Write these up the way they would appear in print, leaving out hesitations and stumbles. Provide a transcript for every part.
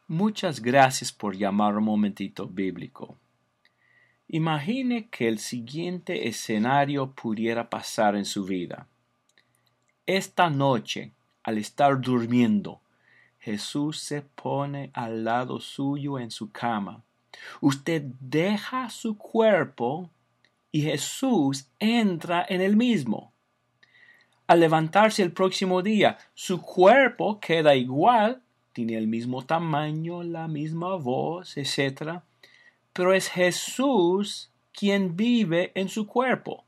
Muchas gracias por llamar un momentito bíblico. Imagine que el siguiente escenario pudiera pasar en su vida. Esta noche, al estar durmiendo, Jesús se pone al lado suyo en su cama. Usted deja su cuerpo y Jesús entra en el mismo. Al levantarse el próximo día, su cuerpo queda igual, tiene el mismo tamaño, la misma voz, etc. Pero es Jesús quien vive en su cuerpo.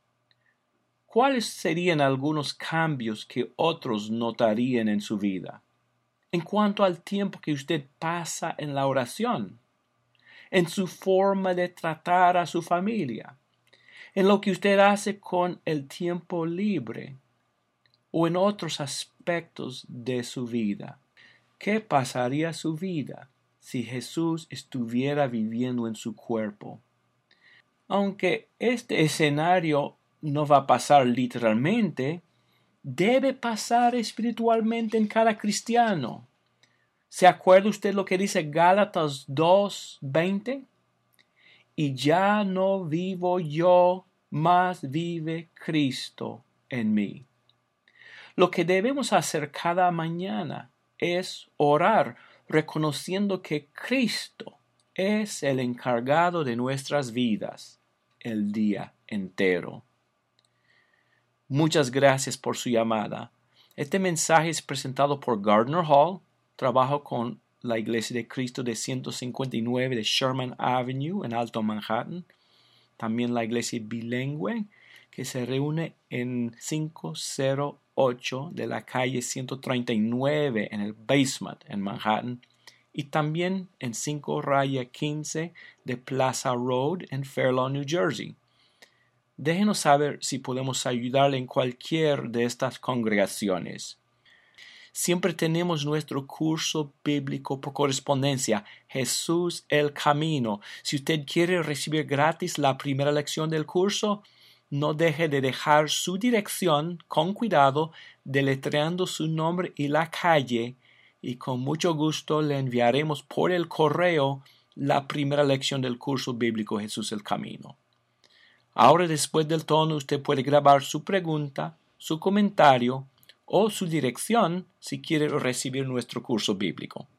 ¿Cuáles serían algunos cambios que otros notarían en su vida? En cuanto al tiempo que usted pasa en la oración, en su forma de tratar a su familia, en lo que usted hace con el tiempo libre o en otros aspectos de su vida. ¿Qué pasaría su vida si Jesús estuviera viviendo en su cuerpo? Aunque este escenario no va a pasar literalmente, debe pasar espiritualmente en cada cristiano. ¿Se acuerda usted lo que dice Gálatas 2:20? Y ya no vivo yo, mas vive Cristo en mí. Lo que debemos hacer cada mañana es orar, reconociendo que Cristo es el encargado de nuestras vidas el día entero. Muchas gracias por su llamada. Este mensaje es presentado por Gardner Hall. Trabajo con la Iglesia de Cristo de 159 de Sherman Avenue en Alto Manhattan. También la Iglesia Bilingüe que se reúne en 508 de la calle 139 en el basement en Manhattan. Y también en 5-15 de Plaza Road en Fair Lawn, New Jersey. Déjenos saber si podemos ayudarle en cualquier de estas congregaciones. Siempre tenemos nuestro curso bíblico por correspondencia, Jesús el Camino. Si usted quiere recibir gratis la primera lección del curso, no deje de dejar su dirección con cuidado, deletreando su nombre y la calle, y con mucho gusto le enviaremos por el correo la primera lección del curso bíblico Jesús el Camino. Ahora, después del tono, usted puede grabar su pregunta, su comentario o su dirección si quiere recibir nuestro curso bíblico.